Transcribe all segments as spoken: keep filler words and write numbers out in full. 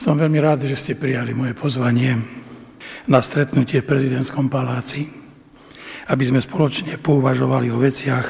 Som veľmi rád, že ste prijali moje pozvanie na stretnutie v prezidentskom paláci, aby sme spoločne pouvažovali o veciach,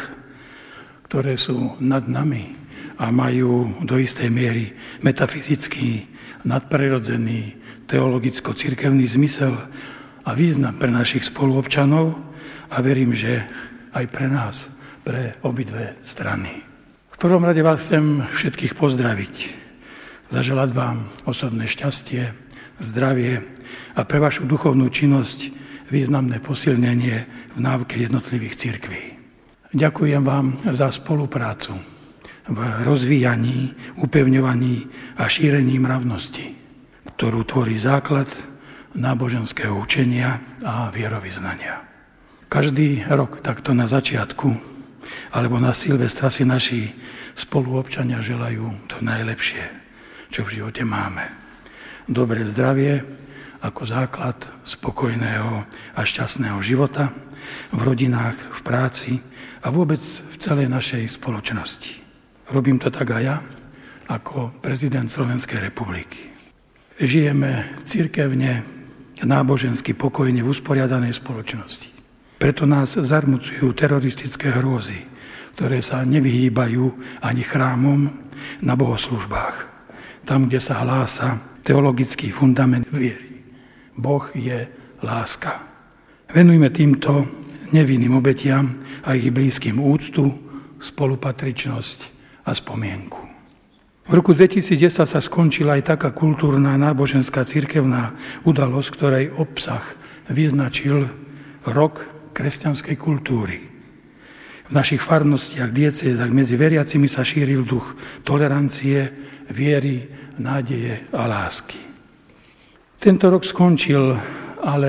ktoré sú nad nami a majú do istej miery metafyzický, nadprirodzený, teologicko-cirkevný zmysel a význam pre našich spoluobčanov a verím, že aj pre nás, pre obidve strany. V prvom rade vás chcem všetkých pozdraviť, zaželať vám osobné šťastie, zdravie a pre vašu duchovnú činnosť významné posilnenie v náuke jednotlivých cirkví. Ďakujem vám za spoluprácu v rozvíjaní, upevňovaní a šírení mravnosti, ktorú tvorí základ náboženského učenia a vierovyznania. Každý rok takto na začiatku alebo na Silvestra si naši spoluobčania želajú to najlepšie, čo v živote máme. Dobré zdravie ako základ spokojného a šťastného života v rodinách, v práci a vôbec v celej našej spoločnosti. Robím to tak aj ja, ako prezident Slovenskej republiky. Žijeme cirkevne, nábožensky pokojne v usporiadanej spoločnosti. Preto nás zarmucujú teroristické hrôzy, ktoré sa nevyhýbajú ani chrámom na bohoslužbách. Tam, kde sa hlása teologický fundament viery. Boh je láska. Venujme týmto nevinným obetiam a ich blízkym úctu, spolupatričnosť a spomienku. V roku dvetisícdesať sa skončila aj taká kultúrna náboženská cirkevná udalosť, ktorej obsah vyznačil rok kresťanskej kultúry. V našich farnostiach, diecézach medzi veriacimi sa šíril duch tolerancie, viery, nádeje a lásky. Tento rok skončil, ale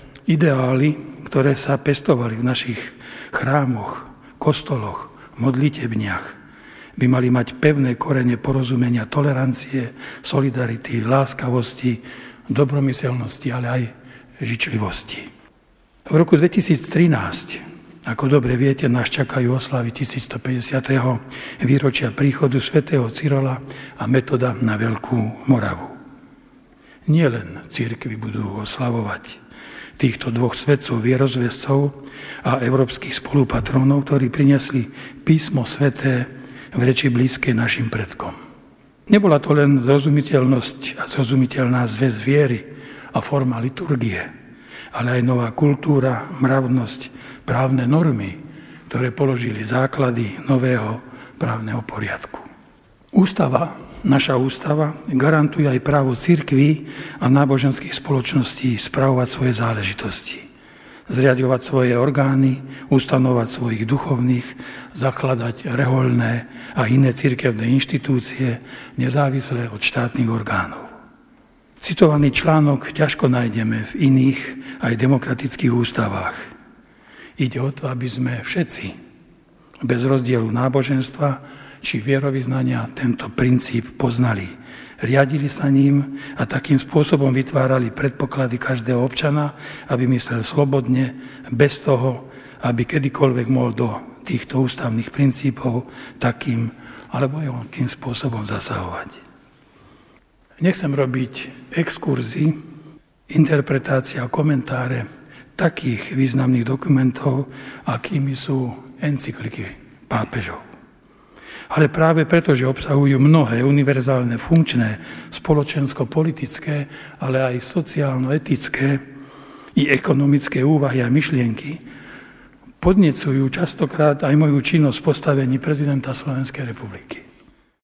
ideály, ktoré sa pestovali v našich chrámoch, kostoloch, modlitebniach, by mali mať pevné korene porozumenia, tolerancie, solidarity, láskavosti, dobromyselnosti, ale aj žičlivosti. V roku dvetisíctrinásť, ako dobre viete, nás čakajú oslavy tisícstopäťdesiateho výročia príchodu svätého Cyrola a Metoda na Veľkú Moravu. Nielen cirkvi budú oslavovať týchto dvoch svätcov, vierozvescov a európskych spolupatrónov, ktorí priniesli písmo sväté v reči blízkej našim predkom. Nebola to len zrozumiteľnosť a zrozumiteľná zväz viery a forma liturgie, ale aj nová kultúra, mravnosť, právne normy, ktoré položili základy nového právneho poriadku. Ústava, naša ústava, garantuje aj právo cirkví a náboženských spoločností spravovať svoje záležitosti, zriaďovať svoje orgány, ustanovať svojich duchovných, zakladať rehoľné a iné cirkevné inštitúcie nezávislé od štátnych orgánov. Citovaný článok ťažko nájdeme v iných aj demokratických ústavách. Ide o to, aby sme všetci, bez rozdielu náboženstva či vierovyznania, tento princíp poznali, riadili sa ním a takým spôsobom vytvárali predpoklady každého občana, aby myslel slobodne, bez toho, aby kedykoľvek mohol do týchto ústavných princípov takým alebo aj akým spôsobom zasahovať. Nechcem robiť exkurzy, interpretácie a komentáre takých významných dokumentov, akými sú encykliky pápežov. Ale práve preto, že obsahujú mnohé univerzálne, funkčné, spoločensko-politické, ale aj sociálno-etické i ekonomické úvahy a myšlienky, podnecujú častokrát aj moju činnosť v postavení prezidenta Slovenskej republiky.